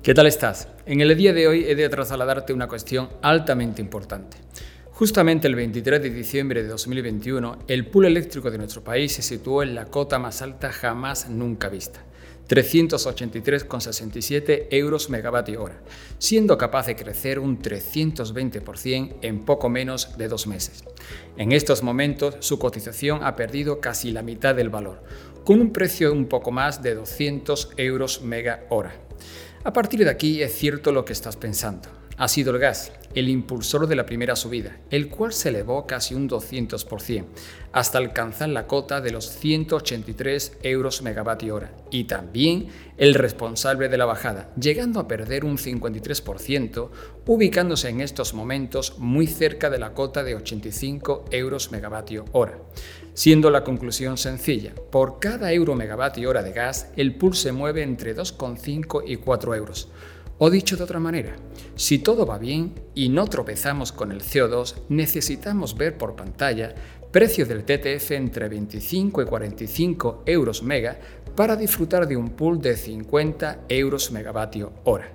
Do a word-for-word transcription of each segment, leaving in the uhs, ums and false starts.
¿Qué tal estás? En el día de hoy he de trasladarte una cuestión altamente importante. Justamente el veintitrés de diciembre de dos mil veintiuno, el pool eléctrico de nuestro país se situó en la cota más alta jamás nunca vista, trescientos ochenta y tres coma sesenta y siete euros megavatio hora, siendo capaz de crecer un trescientos veinte por ciento en poco menos de dos meses. En estos momentos, su cotización ha perdido casi la mitad del valor, con un precio de un poco más de doscientos euros mega hora. A partir de aquí es cierto lo que estás pensando. Ha sido el gas, el impulsor de la primera subida, el cual se elevó casi un doscientos por ciento, hasta alcanzar la cota de los ciento ochenta y tres euros megavatio hora, y también el responsable de la bajada, llegando a perder un cincuenta y tres por ciento, ubicándose en estos momentos muy cerca de la cota de ochenta y cinco euros megavatio hora. Siendo la conclusión sencilla, por cada euro megavatio hora de gas, el pool se mueve entre dos coma cinco y cuatro euros. O dicho de otra manera, si todo va bien y no tropezamos con el C O dos, necesitamos ver por pantalla precio del T T F entre veinticinco y cuarenta y cinco euros mega para disfrutar de un pool de cincuenta euros megavatio hora.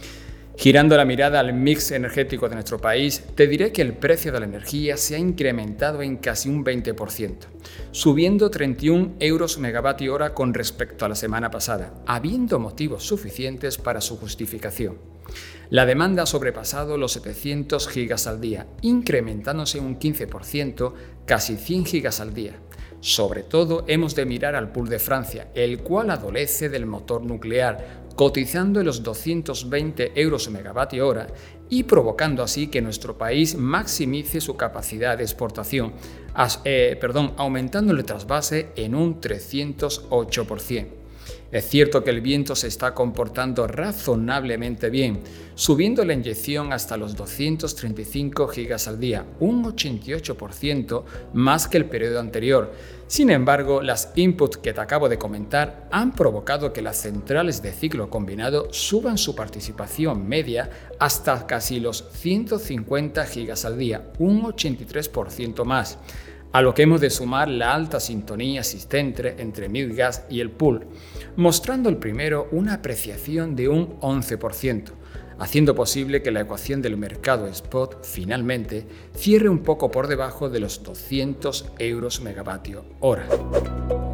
Girando la mirada al mix energético de nuestro país, te diré que el precio de la energía se ha incrementado en casi un veinte por ciento, subiendo treinta y un euros megavatio hora con respecto a la semana pasada, habiendo motivos suficientes para su justificación. La demanda ha sobrepasado los setecientos gigas al día, incrementándose un quince por ciento, casi cien gigas al día. Sobre todo hemos de mirar al pool de Francia, el cual adolece del motor nuclear, cotizando en los doscientos veinte euros megavatio hora y provocando así que nuestro país maximice su capacidad de exportación, as, eh, perdón, aumentando el trasvase en un trescientos ocho por ciento. Es cierto que el viento se está comportando razonablemente bien, subiendo la inyección hasta los doscientos treinta y cinco gigas al día, un ochenta y ocho por ciento más que el periodo anterior. Sin embargo, las inputs que te acabo de comentar han provocado que las centrales de ciclo combinado suban su participación media hasta casi los ciento cincuenta gigas al día, un ochenta y tres por ciento más. A lo que hemos de sumar la alta sintonía existente entre Milgas y el pool, mostrando el primero una apreciación de un once por ciento, haciendo posible que la ecuación del mercado spot finalmente cierre un poco por debajo de los doscientos euros megavatio hora.